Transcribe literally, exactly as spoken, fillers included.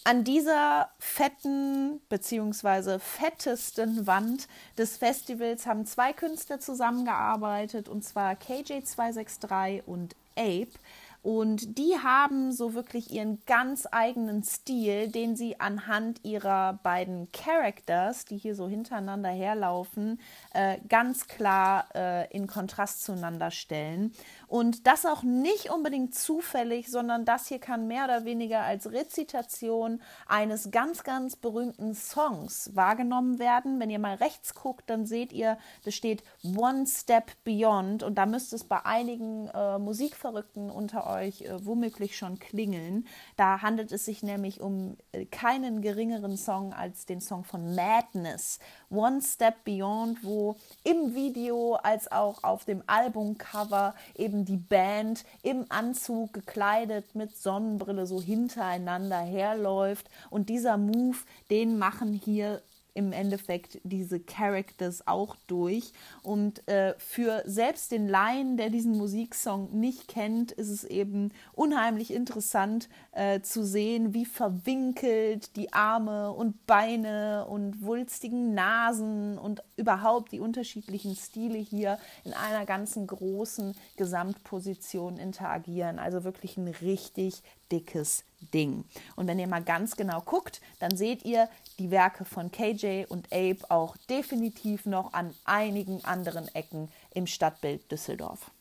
An dieser fetten bzw. fettesten Wand des Festivals haben zwei Künstler zusammengearbeitet, und zwar K J zwei sechs drei und Ape. Und die haben so wirklich ihren ganz eigenen Stil, den sie anhand ihrer beiden Characters, die hier so hintereinander herlaufen, äh, ganz klar äh, in Kontrast zueinander stellen. Und das auch nicht unbedingt zufällig, sondern das hier kann mehr oder weniger als Rezitation eines ganz, ganz berühmten Songs wahrgenommen werden. Wenn ihr mal rechts guckt, dann seht ihr, da steht One Step Beyond, und da müsste es bei einigen äh, Musikverrückten unter euch äh, womöglich schon klingeln. Da handelt es sich nämlich um äh, keinen geringeren Song als den Song von Madness, One Step Beyond, wo im Video als auch auf dem Albumcover eben die Band im Anzug gekleidet mit Sonnenbrille so hintereinander herläuft. Und dieser Move, den machen hier im Endeffekt diese Characters auch durch. Und äh, für selbst den Laien, der diesen Musiksong nicht kennt, ist es eben unheimlich interessant äh, zu sehen, wie verwinkelt die Arme und Beine und wulstigen Nasen und überhaupt die unterschiedlichen Stile hier in einer ganzen großen Gesamtposition interagieren. Also wirklich ein richtig dickes Ding. Und wenn ihr mal ganz genau guckt, dann seht ihr die Werke von K J und Ape auch definitiv noch an einigen anderen Ecken im Stadtbild Düsseldorf.